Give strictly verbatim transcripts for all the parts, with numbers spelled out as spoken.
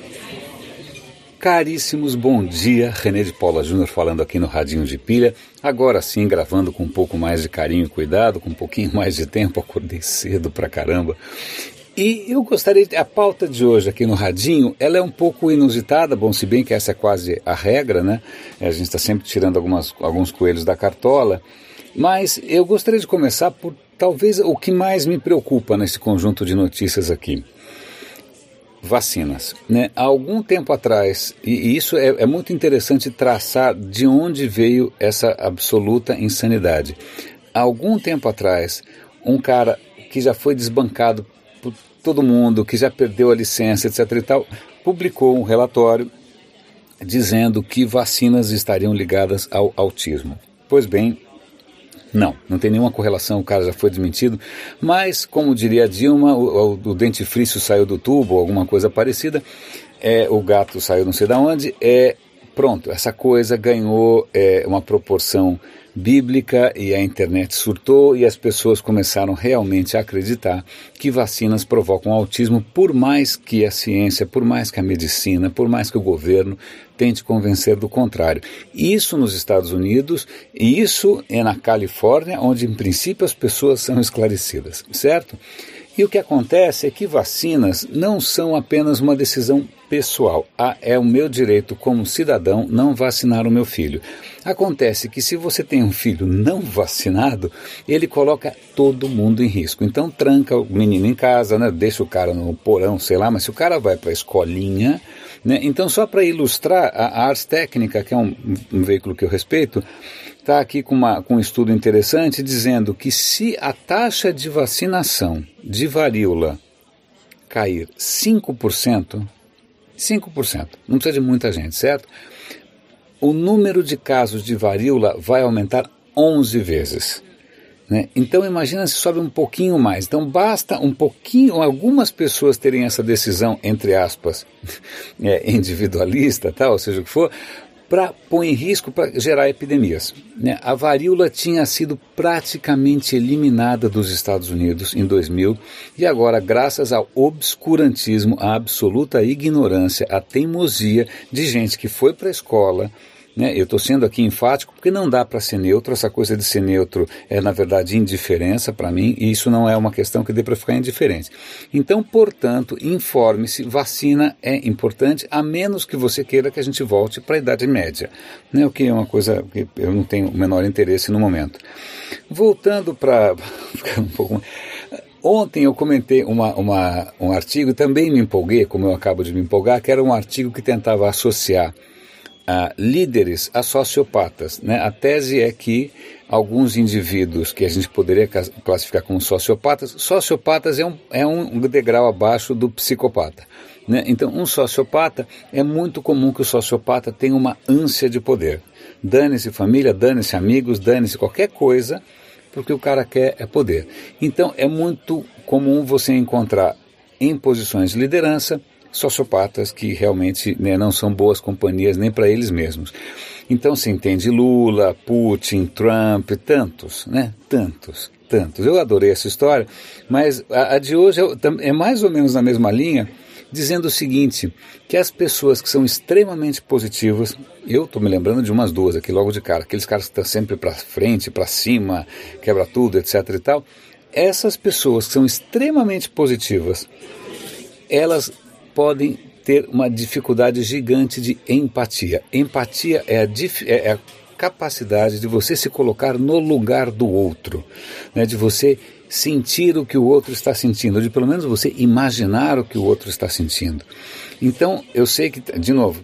Caríssimos, bom dia, René de Paula Júnior falando aqui no Radinho de Pilha, agora sim gravando com um pouco mais de carinho e cuidado, com um pouquinho mais de tempo, acordei cedo pra caramba. E eu gostaria, de, a pauta de hoje aqui no Radinho, ela é um pouco inusitada, bom, se bem que essa é quase a regra, né, a gente está sempre tirando algumas, alguns coelhos da cartola, mas eu gostaria de começar por talvez o que mais me preocupa nesse conjunto de notícias aqui. Vacinas, né? Há algum tempo atrás, e isso é, é muito interessante traçar de onde veio essa absoluta insanidade. Há algum tempo atrás, um cara que já foi desbancado por todo mundo, que já perdeu a licença, etc e tal, publicou um relatório dizendo que vacinas estariam ligadas ao autismo. Pois bem, não, não tem nenhuma correlação, o cara já foi desmentido, mas, como diria a Dilma, o, o, o dentifrício saiu do tubo, alguma coisa parecida, é, o gato saiu não sei de onde, é, pronto, essa coisa ganhou é, uma proporção bíblica e a internet surtou e as pessoas começaram realmente a acreditar que vacinas provocam autismo, por mais que a ciência, por mais que a medicina, por mais que o governo tente convencer do contrário. Isso nos Estados Unidos, e isso é na Califórnia, onde em princípio as pessoas são esclarecidas, certo? E o que acontece é que vacinas não são apenas uma decisão pessoal. Ah, é o meu direito como cidadão não vacinar o meu filho. Acontece que se você tem um filho não vacinado, ele coloca todo mundo em risco. Então tranca o menino em casa, né? Deixa o cara no porão, sei lá, mas se o cara vai para a escolinha, né? Então só para ilustrar, a Ars Technica, que é um, um veículo que eu respeito, está aqui com, uma, com um estudo interessante dizendo que se a taxa de vacinação de varíola cair cinco por cento, cinco por cento, não precisa de muita gente, certo? O número de casos de varíola vai aumentar onze vezes. Né? Então imagina se sobe um pouquinho mais. Então basta um pouquinho, algumas pessoas terem essa decisão, entre aspas, é, individualista, tal, ou seja o que for, para pôr em risco para gerar epidemias. Né? A varíola tinha sido praticamente eliminada dos Estados Unidos em dois mil e agora, graças ao obscurantismo, à absoluta ignorância, à teimosia de gente que foi para a escola, né? Eu estou sendo aqui enfático porque não dá para ser neutro, essa coisa de ser neutro é na verdade indiferença para mim e isso não é uma questão que dê para ficar indiferente. Então, portanto, informe-se, vacina é importante, a menos que você queira que a gente volte para a Idade Média, né? O que é uma coisa que eu não tenho o menor interesse no momento. Voltando para ficar um pouco... Ontem eu comentei uma, uma, um artigo e também me empolguei, como eu acabo de me empolgar, que era um artigo que tentava associar Uh, líderes a sociopatas. Né? A tese é que alguns indivíduos que a gente poderia classificar como sociopatas, sociopatas é um, é um degrau abaixo do psicopata. Né? Então, um sociopata, é muito comum que o sociopata tenha uma ânsia de poder. Dane-se família, dane-se amigos, dane-se qualquer coisa, porque o cara quer é poder. Então, é muito comum você encontrar em posições de liderança sociopatas que realmente, né, não são boas companhias nem para eles mesmos. Então se entende Lula, Putin, Trump, tantos, né? Tantos, tantos. Eu adorei essa história, mas a, a de hoje é, é mais ou menos na mesma linha, dizendo o seguinte, que as pessoas que são extremamente positivas, eu estou me lembrando de umas duas aqui logo de cara, aqueles caras que estão sempre para frente, para cima, quebra tudo, etc e tal, essas pessoas que são extremamente positivas, elas podem ter uma dificuldade gigante de empatia. Empatia é a, dif- é a capacidade de você se colocar no lugar do outro, né? De você sentir o que o outro está sentindo, de pelo menos você imaginar o que o outro está sentindo. Então, eu sei que, de novo,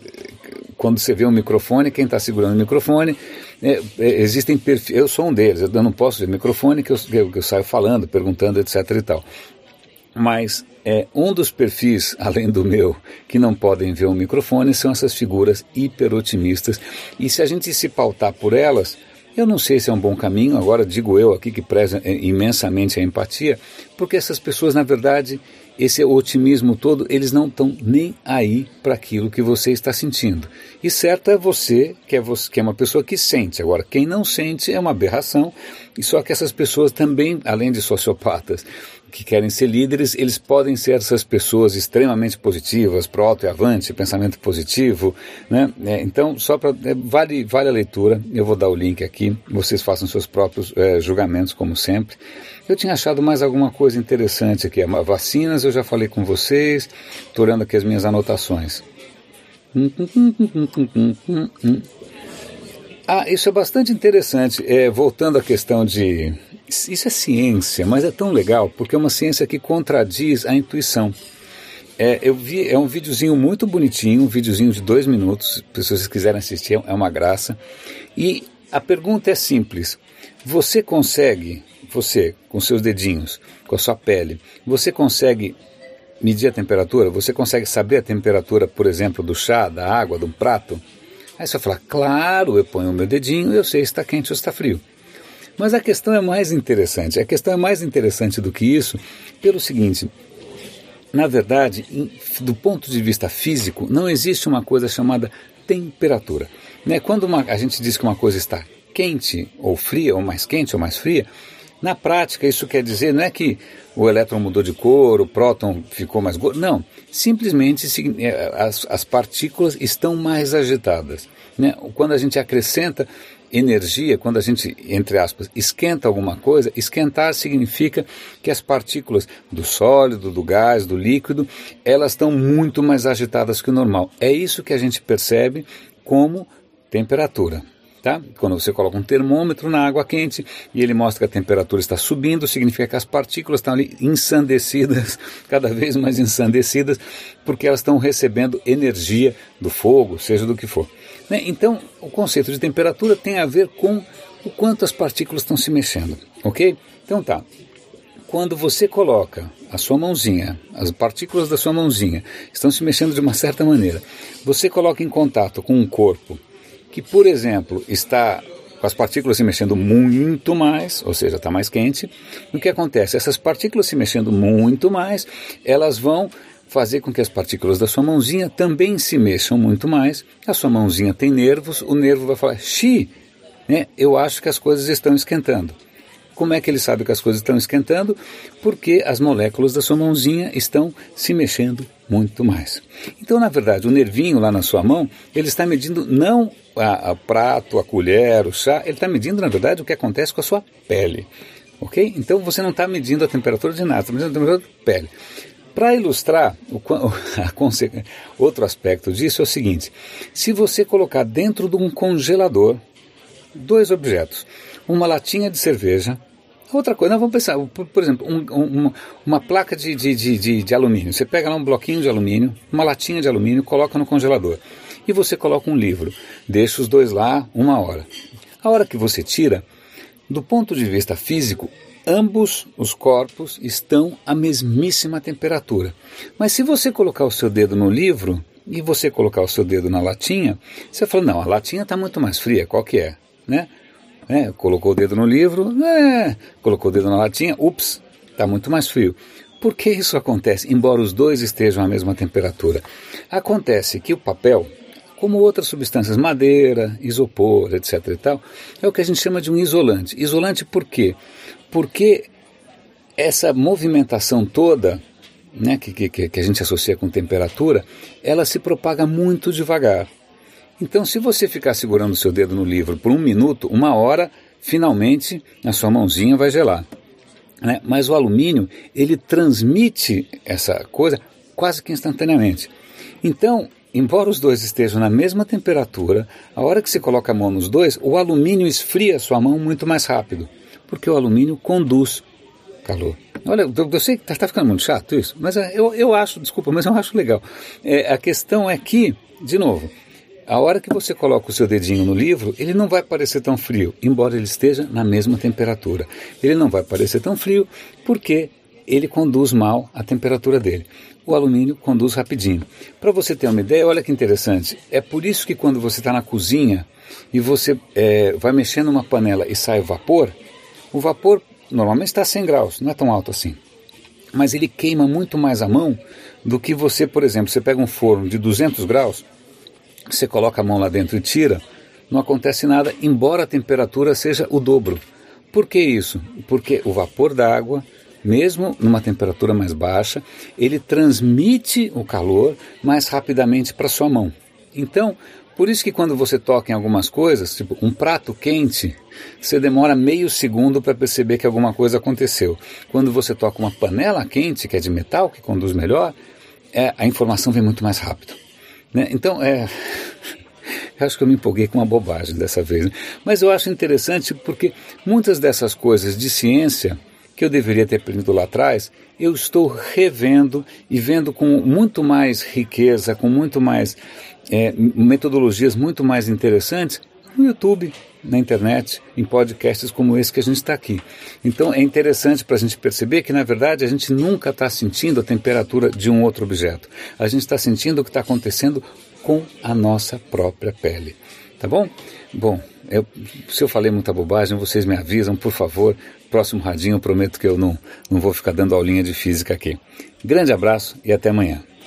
quando você vê um microfone, quem está segurando o microfone, é, é, existem perfis, eu sou um deles, eu não posso ver microfone que eu, que eu, que eu saio falando, perguntando, etc e tal. Mas é, um dos perfis, além do meu, que não podem ver um microfone, são essas figuras hiperotimistas. E se a gente se pautar por elas, eu não sei se é um bom caminho, agora digo eu aqui que prezo imensamente a empatia, porque essas pessoas, na verdade, esse otimismo todo, eles não estão nem aí para aquilo que você está sentindo. E certo é você que, é você, que é uma pessoa que sente. Agora, quem não sente é uma aberração, e só que essas pessoas também, além de sociopatas, que querem ser líderes, eles podem ser essas pessoas extremamente positivas, pro alto e avante, pensamento positivo, né? É, então, só para é, vale, vale a leitura, eu vou dar o link aqui, vocês façam seus próprios é, julgamentos, como sempre. Eu tinha achado mais alguma coisa interessante aqui, vacinas eu já falei com vocês, estou olhando aqui as minhas anotações. Ah, isso é bastante interessante, é, voltando à questão de... Isso é ciência, mas é tão legal, porque é uma ciência que contradiz a intuição. É, eu vi, é um videozinho muito bonitinho, um videozinho de dois minutos, se vocês quiserem assistir, é uma graça. E a pergunta é simples, você consegue, você, com seus dedinhos, com a sua pele, você consegue medir a temperatura? Você consegue saber a temperatura, por exemplo, do chá, da água, de um prato? Aí você vai falar, claro, eu ponho o meu dedinho e eu sei se está quente ou se está frio. Mas a questão é mais interessante. A questão é mais interessante do que isso pelo seguinte, na verdade, em, do ponto de vista físico, não existe uma coisa chamada temperatura. Né? Quando uma, a gente diz que uma coisa está quente ou fria, ou mais quente ou mais fria, na prática isso quer dizer, não é que o elétron mudou de cor, o próton ficou mais gordo, não. Simplesmente as, as partículas estão mais agitadas. Né? Quando a gente acrescenta energia, quando a gente, entre aspas, esquenta alguma coisa, esquentar significa que as partículas do sólido, do gás, do líquido, elas estão muito mais agitadas que o normal. É isso que a gente percebe como temperatura. Tá? Quando você coloca um termômetro na água quente e ele mostra que a temperatura está subindo, significa que as partículas estão ali ensandecidas, cada vez mais ensandecidas, porque elas estão recebendo energia do fogo, seja do que for. Né? Então, o conceito de temperatura tem a ver com o quanto as partículas estão se mexendo, ok? Então tá, quando você coloca a sua mãozinha, as partículas da sua mãozinha estão se mexendo de uma certa maneira, você coloca em contato com um corpo que, por exemplo, está com as partículas se mexendo muito mais, ou seja, está mais quente, o que acontece? Essas partículas se mexendo muito mais, elas vão fazer com que as partículas da sua mãozinha também se mexam muito mais. A sua mãozinha tem nervos, o nervo vai falar, xi, né, eu acho que as coisas estão esquentando. Como é que ele sabe que as coisas estão esquentando? Porque as moléculas da sua mãozinha estão se mexendo muito mais. Então, na verdade, o nervinho lá na sua mão, ele está medindo não a, a prato, a colher, o chá, ele está medindo, na verdade, o que acontece com a sua pele. Ok? Então, você não está medindo a temperatura de nada, está medindo a temperatura da pele. Para ilustrar, o, a, outro aspecto disso é o seguinte, se você colocar dentro de um congelador dois objetos, uma latinha de cerveja, outra coisa, nós vamos pensar, por, por exemplo, um, um, uma placa de, de, de, de alumínio, você pega lá um bloquinho de alumínio, uma latinha de alumínio, coloca no congelador e você coloca um livro, deixa os dois lá uma hora. A hora que você tira, do ponto de vista físico, ambos os corpos estão à mesmíssima temperatura. Mas se você colocar o seu dedo no livro e você colocar o seu dedo na latinha, você fala, não, a latinha está muito mais fria, qual que é? Né? É, colocou o dedo no livro, é, colocou o dedo na latinha, ups, está muito mais frio. Por que isso acontece, embora os dois estejam à mesma temperatura? Acontece que o papel, como outras substâncias, madeira, isopor, etc e tal, é o que a gente chama de um isolante. Isolante por quê? Porque essa movimentação toda, né, que, que, que a gente associa com temperatura, ela se propaga muito devagar. Então, se você ficar segurando o seu dedo no livro por um minuto, uma hora, finalmente a sua mãozinha vai gelar. Né? Mas o alumínio, ele transmite essa coisa quase que instantaneamente. Então, embora os dois estejam na mesma temperatura, a hora que você coloca a mão nos dois, o alumínio esfria a sua mão muito mais rápido, porque o alumínio conduz calor. Olha, eu, eu sei que está tá ficando muito chato isso, mas eu, eu acho, desculpa, mas eu acho legal. É, a questão é que, de novo, a hora que você coloca o seu dedinho no livro, ele não vai parecer tão frio, embora ele esteja na mesma temperatura. Ele não vai parecer tão frio porque ele conduz mal a temperatura dele. O alumínio conduz rapidinho. Para você ter uma ideia, olha que interessante. É por isso que quando você está na cozinha e você é, vai mexer numa panela e sai o vapor, o vapor normalmente está a cem graus, não é tão alto assim. Mas ele queima muito mais a mão do que você, por exemplo, você pega um forno de duzentos graus, você coloca a mão lá dentro e tira, não acontece nada, embora a temperatura seja o dobro. Por que isso? Porque o vapor da água mesmo numa temperatura mais baixa, ele transmite o calor mais rapidamente para sua mão. Então, por isso que quando você toca em algumas coisas, tipo um prato quente, você demora meio segundo para perceber que alguma coisa aconteceu. Quando você toca uma panela quente, que é de metal, que conduz melhor, é, a informação vem muito mais rápido. Né? Então, é... eu acho que eu me empolguei com uma bobagem dessa vez. Né? Mas eu acho interessante porque muitas dessas coisas de ciência que eu deveria ter aprendido lá atrás, eu estou revendo e vendo com muito mais riqueza, com muito mais é, metodologias muito mais interessantes no YouTube, na internet, em podcasts como esse que a gente está aqui. Então é interessante para a gente perceber que, na verdade, a gente nunca está sentindo a temperatura de um outro objeto. A gente está sentindo o que está acontecendo com a nossa própria pele. Tá bom? Bom, eu, se eu falei muita bobagem, vocês me avisam, por favor. Próximo radinho, eu prometo que eu não, não vou ficar dando aulinha de física aqui. Grande abraço e até amanhã.